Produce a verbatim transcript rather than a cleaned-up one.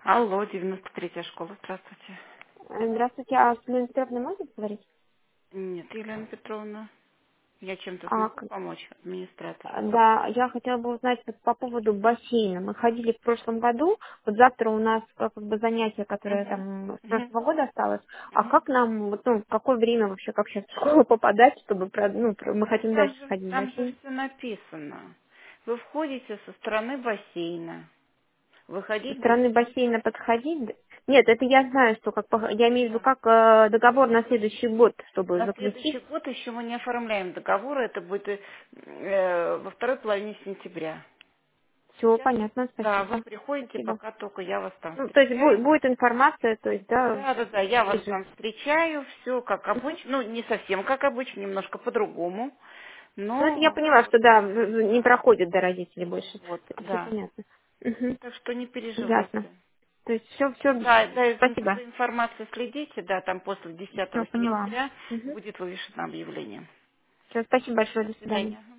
Алло, девяносто третья школа, здравствуйте. Э, Здравствуйте, а с Еленой Петровной можно поговорить? Нет, Елена Петровна, я чем-то А, смогу к- помочь администратору? э, да, я хотела бы узнать вот по поводу бассейна. Мы ходили в прошлом году, вот завтра у нас э, как бы занятие, которое Угу. там с Угу. прошлого года осталось. А Угу. как нам, вот, ну, в какое время вообще, как сейчас в школу попадать, чтобы, про- ну, про- мы Ну, хотим там дальше же, сходить в там же бассейн? все написано. Вы входите со стороны бассейна. Со Выходить стороны будете бассейна подходить? Д- Нет, это я знаю, что как, по- я имею в виду да. как э, договор на следующий год, чтобы На следующий заключить. год еще мы не оформляем договор, это будет э, во второй половине сентября. Все Сейчас, понятно, да, вы спасибо. приходите, Спасибо. пока только я вас там Ну, то есть будет, встречаю. будет информация, то есть, да, Да, да, да, я вас ближе. там встречаю, все как Мгм. обычно, ну, не совсем как обычно, немножко по-другому, Ну, это я но поняла, вот, что да, в- в- не проходит до родителей больше. вот, Это все да. понятно. Угу. Так что не Ясно. переживайте. То есть все, все, Да, да, за спасибо. за информацией следите, да, там после Все десятого поняла. сентября Угу. будет вывешено объявление. Все, спасибо большое, До до свидания. свидания.